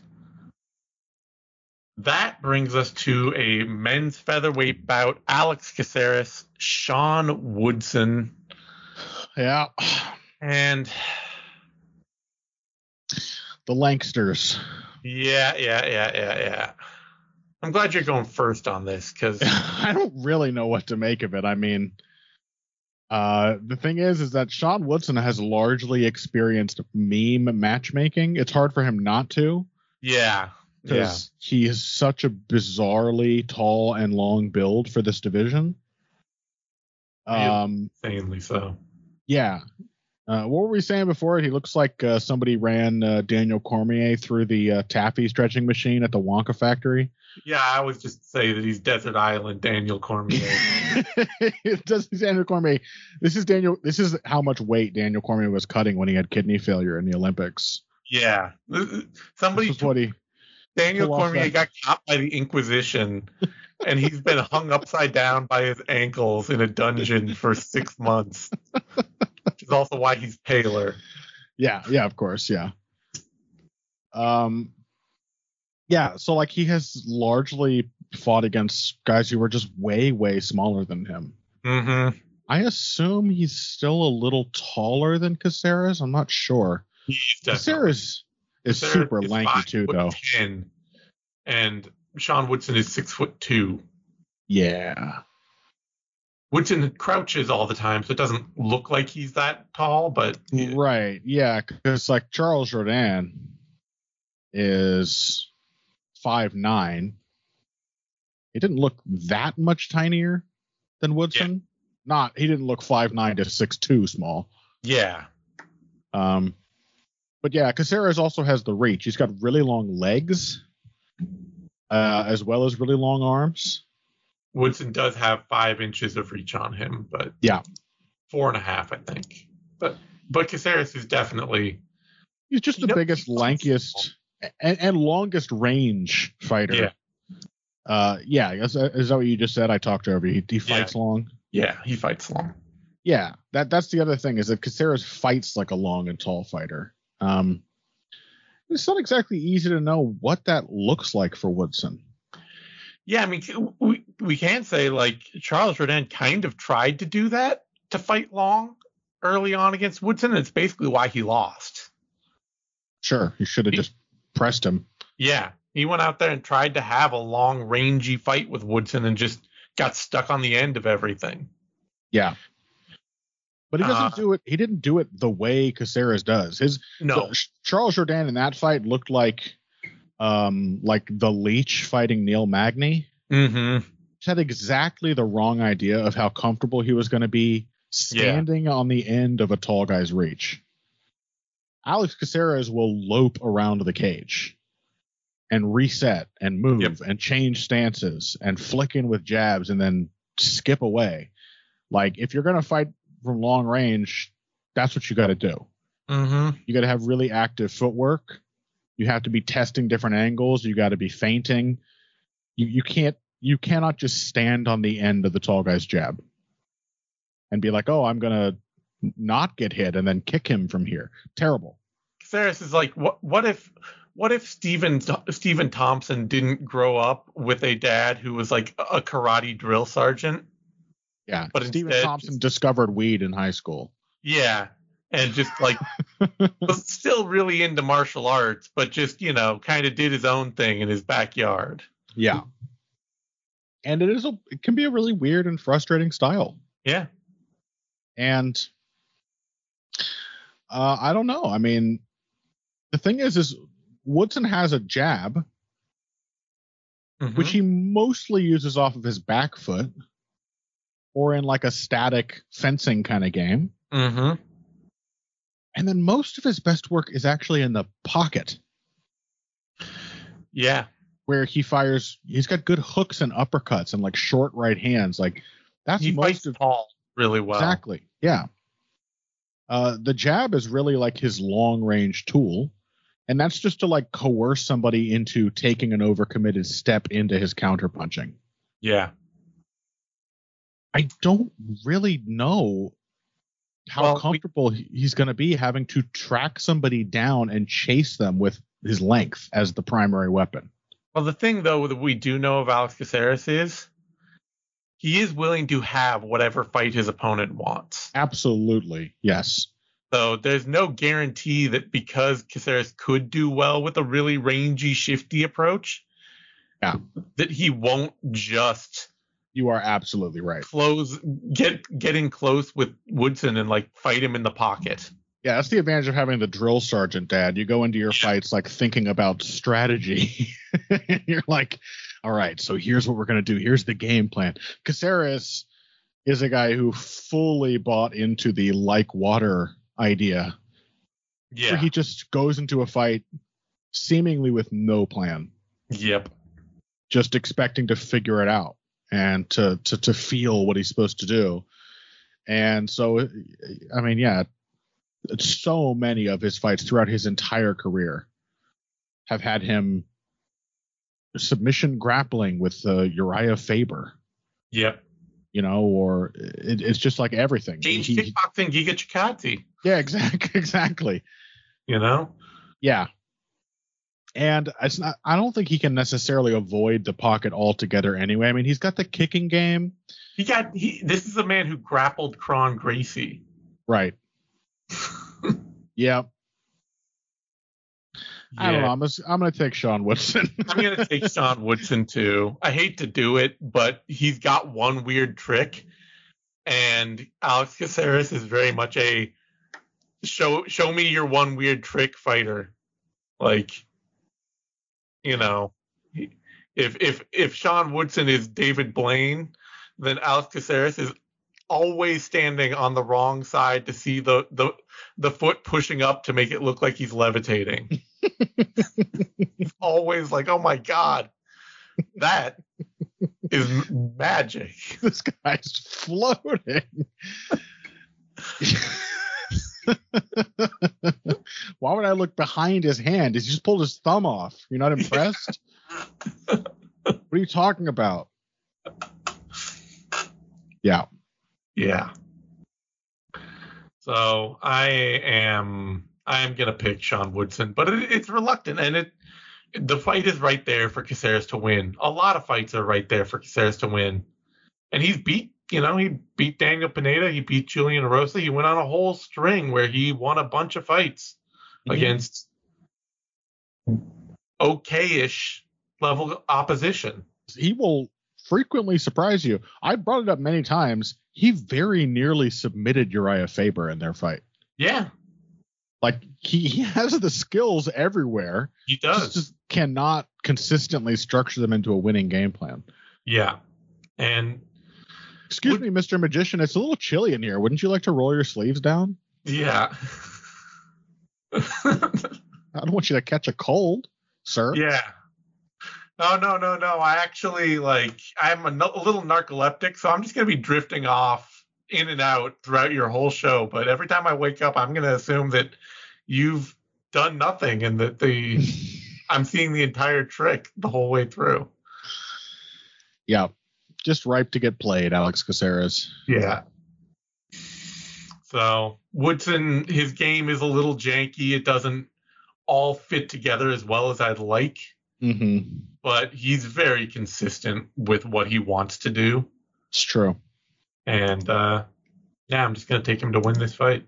That brings us to a men's featherweight bout. Alex Caceres, Sean Woodson. Yeah. And the Lanksters. Yeah. I'm glad you're going first on this because I don't really know what to make of it. I mean, the thing is that Sean Woodson has largely experienced meme matchmaking. It's hard for him not to. Yeah. Because he is such a bizarrely tall and long build for this division. Insanely so. Yeah. What were we saying before? He looks like somebody ran Daniel Cormier through the taffy stretching machine at the Wonka factory. Yeah, I always just say that he's Desert Island Daniel Cormier. Daniel Cormier. This is how much weight Daniel Cormier was cutting when he had kidney failure in the Olympics. Yeah. Daniel Cormier got caught by the Inquisition, and he's been hung upside down by his ankles in a dungeon for 6 months. Which is also why he's paler. Yeah, of course, yeah. So like he has largely fought against guys who were just way, way smaller than him. Mm-hmm. I assume he's still a little taller than Caceres. I'm not sure. Caceres is super lanky too, though. 5'10", and Sean Woodson is 6'2". Yeah. Woodson crouches all the time, so it doesn't look like he's that tall, but right, yeah, because like Charles Jourdain is 5'9". He didn't look that much tinier than Woodson. Yeah. He didn't look 5'9" to 6'2" small. Yeah. But yeah, Caceres also has the reach. He's got really long legs, as well as really long arms. Woodson does have 5 inches of reach on him, but 4.5, I think. But Caceres is definitely he's just the biggest, lankiest, and longest range fighter. Yeah. Is that what you just said? I talked over you. He fights long. Yeah, he fights long. Yeah, that's the other thing is that Caceres fights like a long and tall fighter. It's not exactly easy to know what that looks like for Woodson. Yeah, I mean, we can say like Charles Jourdain kind of tried to do that, to fight long early on against Woodson, and it's basically why he lost. Sure, he should have just pressed him. Yeah, he went out there and tried to have a long, rangy fight with Woodson and just got stuck on the end of everything. Yeah. But he doesn't do it. He didn't do it the way Caceres does. Charles Jourdain in that fight looked like the Leech fighting Neil Magny. Mm-hmm. He had exactly the wrong idea of how comfortable he was going to be standing on the end of a tall guy's reach. Alex Caceres will lope around the cage and reset and move and change stances and flick in with jabs and then skip away. Like, if you're going to fight from long range, that's what you got to do. Mm-hmm. You got to have really active footwork. You have to be testing different angles. You got to be feinting. You cannot just stand on the end of the tall guy's jab and be like, oh, I'm going to not get hit and then kick him from here. Terrible. Caceres is like, what if Stephen Thompson didn't grow up with a dad who was like a karate drill sergeant? Yeah, but Stephen Thompson discovered weed in high school. Yeah, and just like was still really into martial arts, but just, kind of did his own thing in his backyard. Yeah. And it can be a really weird and frustrating style. Yeah. And I don't know. I mean, the thing is Woodson has a jab, which he mostly uses off of his back foot or in like a static fencing kind of game. Mm-hmm. And then most of his best work is actually in the pocket. Yeah. Where he fires, he's got good hooks and uppercuts and like short right hands. Like that's he fights Paul really well. Exactly. Yeah. The jab is really like his long range tool. And that's just to like coerce somebody into taking an overcommitted step into his counterpunching. Yeah. I don't really know how comfortable he's going to be having to track somebody down and chase them with his length as the primary weapon. Well, the thing, though, that we do know of Alex Caceres is he is willing to have whatever fight his opponent wants. Absolutely. Yes. So there's no guarantee that because Caceres could do well with a really rangy, shifty approach, that he won't just... You are absolutely right. Get in close with Woodson and like fight him in the pocket. Yeah, that's the advantage of having the drill sergeant dad. You go into your fights like thinking about strategy. You're like, all right, so here's what we're going to do. Here's the game plan. Caceres is a guy who fully bought into the like water idea. Yeah. Where he just goes into a fight seemingly with no plan. Yep. Just expecting to figure it out and to feel what he's supposed to do. And so, I mean, yeah, so many of his fights throughout his entire career have had him submission grappling with Uriah Faber. Yep. Or it's just like everything. James kickboxing Giga Chikadze. Yeah, exactly. Yeah. And it's not. I don't think he can necessarily avoid the pocket altogether anyway. I mean, he's got the kicking game. This is a man who grappled Kron Gracie. Right. Yeah. I don't know. I'm going to take Sean Woodson. I'm going to take Sean Woodson too. I hate to do it, but he's got one weird trick, and Alex Caceres is very much a show me your one weird trick fighter. Like, if Sean Woodson is David Blaine, then Alex Caceres is always standing on the wrong side to see the foot pushing up to make it look like he's levitating. He's always like, oh my God, that is magic. This guy's floating. Why would I look behind his hand? He just pulled his thumb off. You're not impressed? What are you talking about? Yeah. Yeah. So I am gonna pick Sean Woodson, but it's reluctant, and the fight is right there for Caceres to win. A lot of fights are right there for Caceres to win, and he beat Daniel Pineda, he beat Julian Erosa, he went on a whole string where he won a bunch of fights against okay-ish level opposition. He will frequently surprise you. I brought it up many times. He very nearly submitted Uriah Faber in their fight. Yeah. Like, he has the skills everywhere. He does. Just cannot consistently structure them into a winning game plan. Yeah. And excuse me, Mr. Magician, it's a little chilly in here. Wouldn't you like to roll your sleeves down? Yeah. I don't want you to catch a cold, sir. Yeah. No. I actually, I'm a little narcoleptic, so I'm just going to be drifting off in and out throughout your whole show. But every time I wake up, I'm going to assume that you've done nothing and that I'm seeing the entire trick the whole way through. Yeah. Just ripe to get played, Alex Caceres. Yeah. So Woodson, his game is a little janky. It doesn't all fit together as well as I'd like. Mm-hmm. But he's very consistent with what he wants to do. It's true. And I'm just going to take him to win this fight.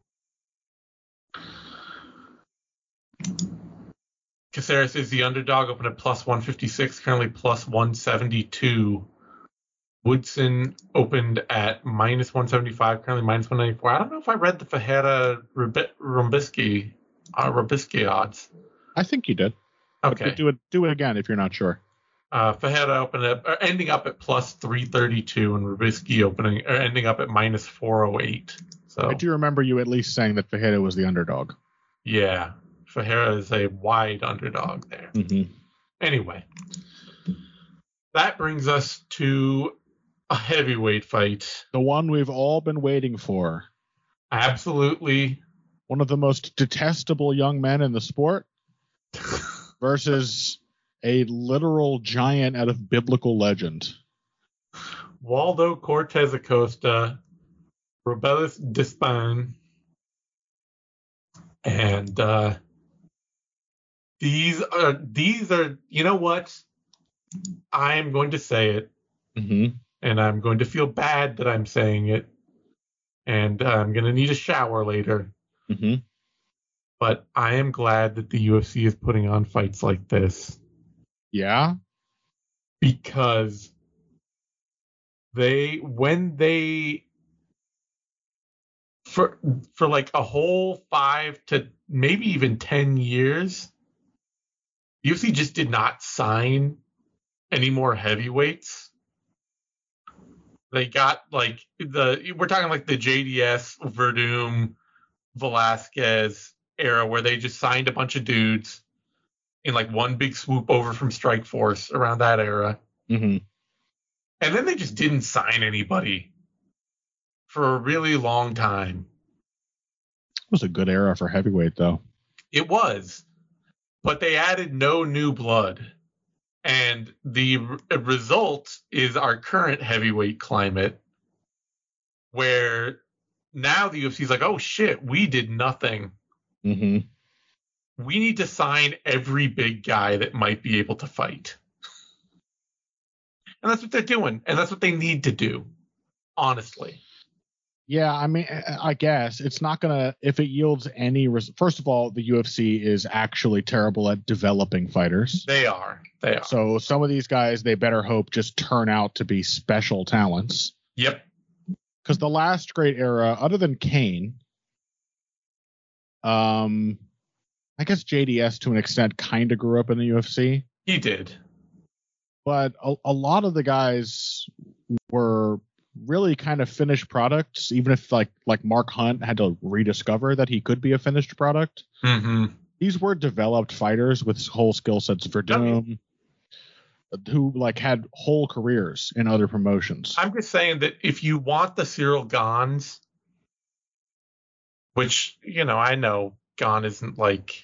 Caceres is the underdog, open at plus 156, currently plus 172. Woodson opened at minus 175, currently minus 194. I don't know if I read the Fajeda Robisky odds. I think you did. Okay. Do it again if you're not sure. Fajeda ending up at plus 332, and Robisky ending up at minus 408. So I do remember you at least saying that Fajeda was the underdog. Yeah, Fajeda is a wide underdog there. Mm-hmm. Anyway, that brings us to a heavyweight fight. The one we've all been waiting for. Absolutely. One of the most detestable young men in the sport versus a literal giant out of biblical legend. Waldo Cortez Acosta, Robelis Despain. And these are, you know what? I am going to say it. Mm-hmm. And I'm going to feel bad that I'm saying it. And I'm going to need a shower later. Mm-hmm. But I am glad that the UFC is putting on fights like this. Yeah? Because for like a whole 5 to maybe even 10 years, UFC just did not sign any more heavyweights. They got we're talking like the JDS, Verdum, Velasquez era where they just signed a bunch of dudes in like one big swoop over from Strikeforce around that era. Mm-hmm. And then they just didn't sign anybody for a really long time. It was a good era for heavyweight, though. It was. But they added no new blood. And the result is our current heavyweight climate, where now the UFC is like, oh shit, we did nothing. Mm-hmm. We need to sign every big guy that might be able to fight. And that's what they're doing. And that's what they need to do, honestly. Yeah, I mean, I guess it's not going to, if it yields any, first of all, the UFC is actually terrible at developing fighters. They are. So some of these guys, they better hope just turn out to be special talents. Yep. Because the last great era, other than Kane, I guess JDS to an extent kind of grew up in the UFC. He did. But a lot of the guys were really kind of finished products, even if like Mark Hunt had to rediscover that he could be a finished product. Mm-hmm. These were developed fighters with whole skill sets. Verdum, who had whole careers in other promotions. I'm just saying that if you want the Cyril Gans, which, I know Gane isn't like.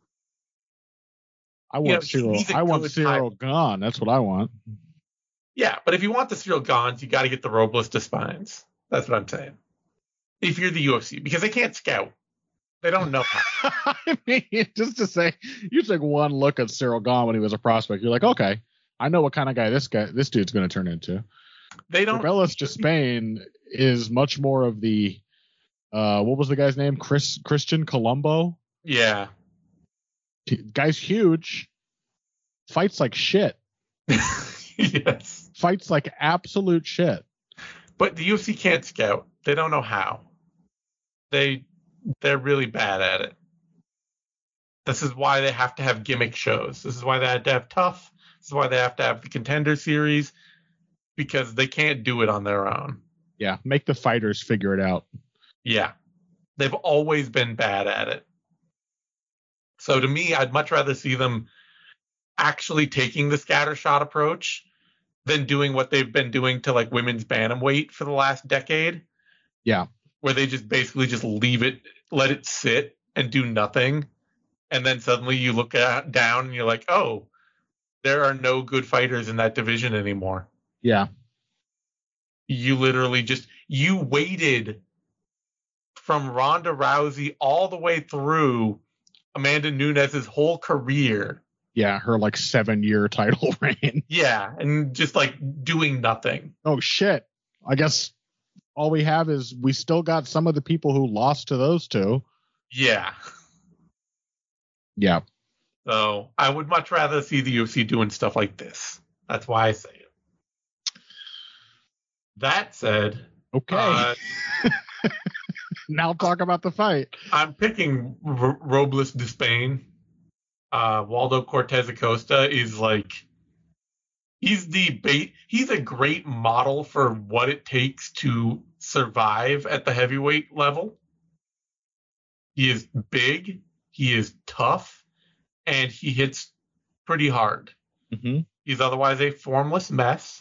I want Cyril Gane. That's what I want. Yeah, but if you want the Cyril Gans, you got to get the Robles Despines. That's what I'm saying. if you're the UFC, because they can't scout. They don't know how. I mean, just to say, you take one look at Cyril Gahn when he was a prospect, you're like, okay, I know what kind of guy this dude's going to turn into. They don't. Orbelis Despain is much more of the what was the guy's name? Christian Colombo. Yeah. Guy's huge. Fights like shit. Yes. Fights like absolute shit. But the UFC can't scout. They don't know how. They're really bad at it. This is why they have to have gimmick shows. This is why they have to have Tough. This is why they have to have the Contender Series, because they can't do it on their own. Yeah, make the fighters figure it out. Yeah. They've always been bad at it. So to me, I'd much rather see them actually taking the scattershot approach than doing what they've been doing to like women's bantamweight for the last decade. Yeah. Where they just basically just leave it, let it sit and do nothing. And then suddenly you look down and you're like, oh, there are no good fighters in that division anymore. Yeah. You literally you waited from Ronda Rousey all the way through Amanda Nunes' whole career. Yeah, her like 7-year title reign. Yeah, and just like doing nothing. Oh shit. I guess all we have is we still got some of the people who lost to those two. Yeah. Yeah. So I would much rather see the UFC doing stuff like this. That's why I say it. That said, okay. Now talk about the fight. I'm picking Robles Despain. Waldo Cortez Acosta is like, he's a great model for what it takes to survive at the heavyweight level. He is big, he is tough, and he hits pretty hard. Mm-hmm. He's otherwise a formless mess,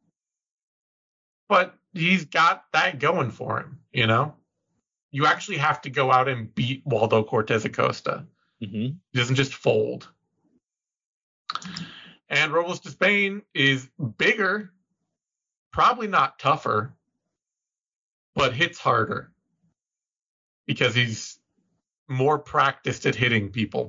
but he's got that going for him, you know? You actually have to go out and beat Waldo Cortez Acosta. Mm-hmm. He doesn't just fold. And Robles Despain is bigger, probably not tougher, but hits harder because he's more practiced at hitting people.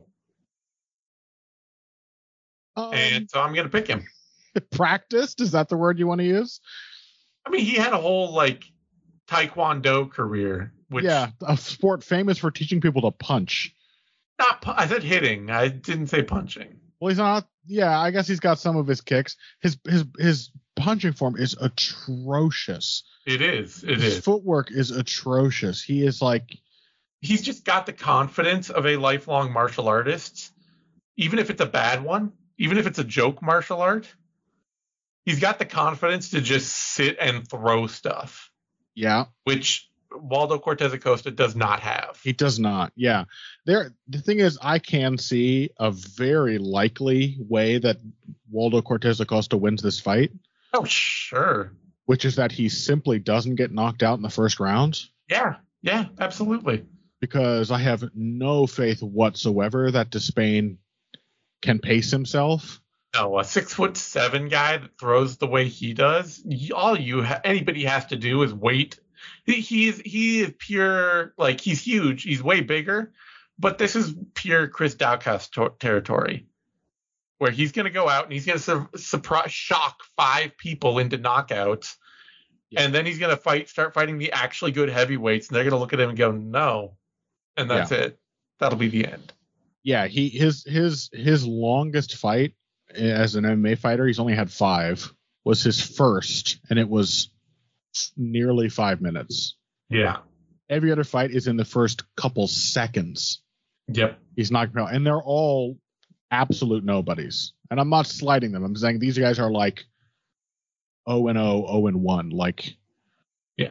And so I'm going to pick him. Practiced? Is that the word you want to use? I mean, he had a whole like Taekwondo career. Which, yeah, a sport famous for teaching people to punch. I said hitting. I didn't say punching. Well, he's not. Yeah, I guess he's got some of his kicks. His punching form is atrocious. It is. His footwork is atrocious. He is like. He's just got the confidence of a lifelong martial artist, even if it's a bad one, even if it's a joke martial art. He's got the confidence to just sit and throw stuff. Yeah. Which Waldo Cortez Acosta does not have. He does not. Yeah. The thing is, I can see a very likely way that Waldo Cortez Acosta wins this fight. Oh, sure. Which is that he simply doesn't get knocked out in the first round. Yeah, absolutely. Because I have no faith whatsoever that Despain can pace himself. No, a 6'7" guy that throws the way he does, anybody has to do is wait. He is pure, like, he's huge. He's way bigger, but this is pure Chris Daukaus territory, where he's going to go out and he's going to shock 5 people into knockouts, and then he's going to start fighting the actually good heavyweights, and they're going to look at him and go, no, and that's it. That'll be the end. Yeah, his longest fight as an MMA fighter, he's only had 5, was his first, and it was nearly 5 minutes. Yeah. Every other fight is in the first couple seconds. Yep. He's knocking out, and they're all absolute nobodies. And I'm not slighting them. I'm saying these guys are like 0-0, 0-1. Like, yeah,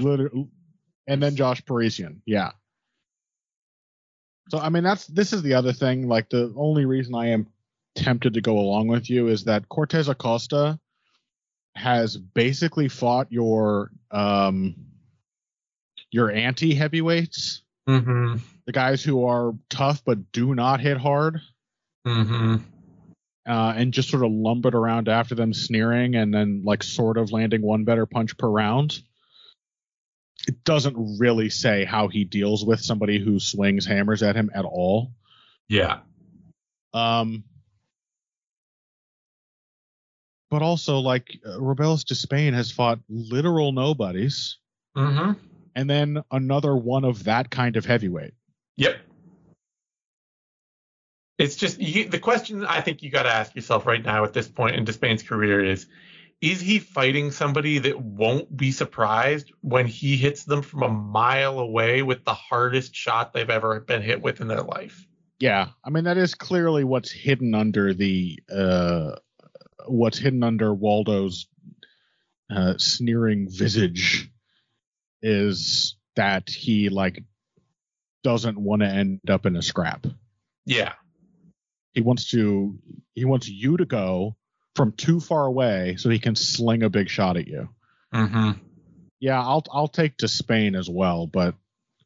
and then Josh Parisian. Yeah. So I mean, this is the other thing. Like, the only reason I am tempted to go along with you is that Cortez Acosta has basically fought your anti-heavyweights, mm-hmm. the guys who are tough but do not hit hard, mm-hmm. And just sort of lumbered around after them, sneering, and then like sort of landing one better punch per round. it doesn't really say how he deals with somebody who swings hammers at him at all. Yeah. But also, like, Rebellis Despain has fought literal nobodies. Mm-hmm. And then another one of that kind of heavyweight. Yep. It's just the question I think you got to ask yourself right now at this point in Despain's career is he fighting somebody that won't be surprised when he hits them from a mile away with the hardest shot they've ever been hit with in their life? Yeah. I mean, that is clearly what's hidden under Waldo's sneering visage, is that he like doesn't want to end up in a scrap. Yeah. He wants you to go from too far away so he can sling a big shot at you. Mm-hmm. Yeah, I'll take Despain as well, but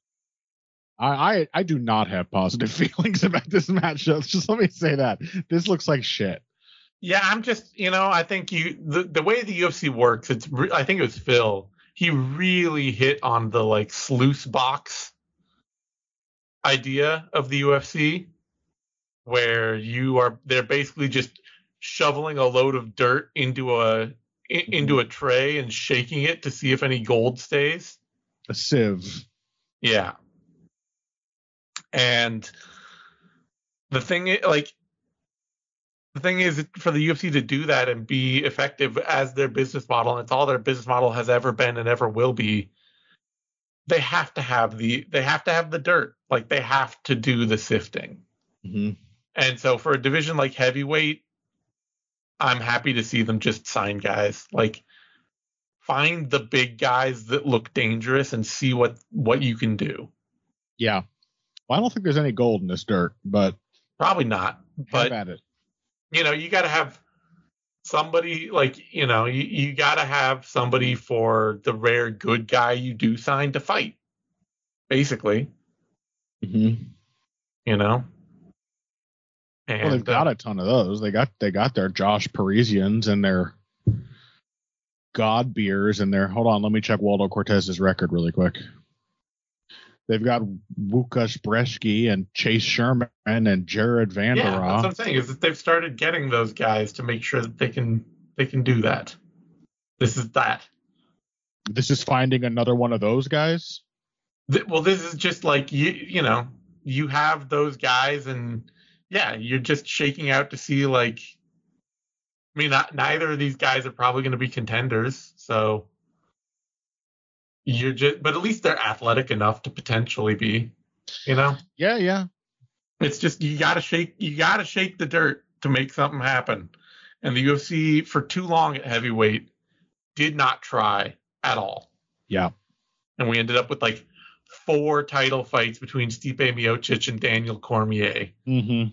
I do not have positive feelings about this matchup. Just let me say that. This looks like shit. Yeah, I'm just, I think the way the UFC works, I think it was Phil. He really hit on the like sluice box idea of the UFC, where they're basically just shoveling a load of dirt into a tray and shaking it to see if any gold stays. A sieve. Yeah. And the thing is, for the UFC to do that and be effective as their business model, and it's all their business model has ever been and ever will be, they have to have the dirt. Like, they have to do the sifting. Mm-hmm. And so for a division like heavyweight, I'm happy to see them just sign guys. Like, find the big guys that look dangerous and see what you can do. Yeah. Well, I don't think there's any gold in this dirt, but probably not. But have at it. You got to have somebody you got to have somebody for the rare good guy you do sign to fight, basically. Mm-hmm. And well, they've got a ton of those. They got their Josh Parisians and their God Beers and their. Hold on, let me check Waldo Cortez's record really quick. They've got Łukasz Brzeski and Chase Sherman and Jared Vanderaa. Yeah, that's what I'm saying, is that they've started getting those guys to make sure that they can do that. This is that. This is finding another one of those guys? Well, this is just like, you have those guys, and yeah, you're just shaking out to see, like, I mean, neither of these guys are probably going to be contenders, so but at least they're athletic enough to potentially be, Yeah. It's just, you gotta shake the dirt to make something happen. And the UFC for too long at heavyweight did not try at all. Yeah. And we ended up with like 4 title fights between Stipe Miocic and Daniel Cormier. Mm-hmm.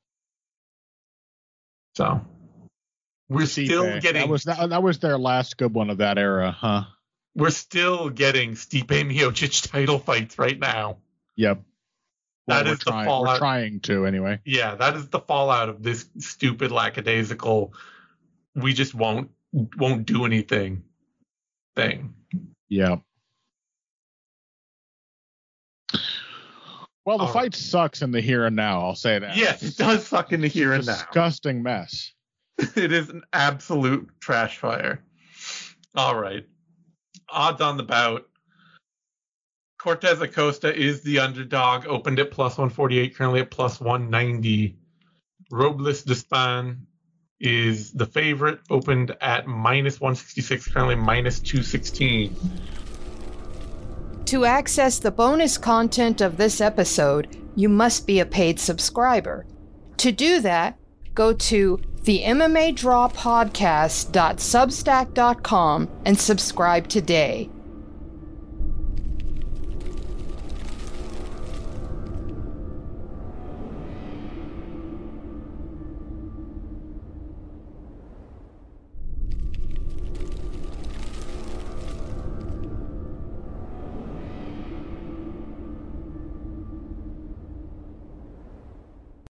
So we're still getting that was their last good one of that era, huh? We're still getting Stipe Miocic title fights right now. Yep. That is the fallout. We're trying to, anyway. Yeah, that is the fallout of this stupid, lackadaisical, we just won't do anything thing. Yeah. Well, the fight sucks in the here and now, I'll say that. Yes, it does suck in the here and now. Disgusting mess. It is an absolute trash fire. All right. Odds on the bout. Cortez Acosta is the underdog, opened at plus 148, currently at plus 190. Robles Despain is the favorite, opened at minus 166, currently minus 216. To access the bonus content of this episode, you must be a paid subscriber. To do that, go to themmadrawpodcast.substack.com and subscribe today.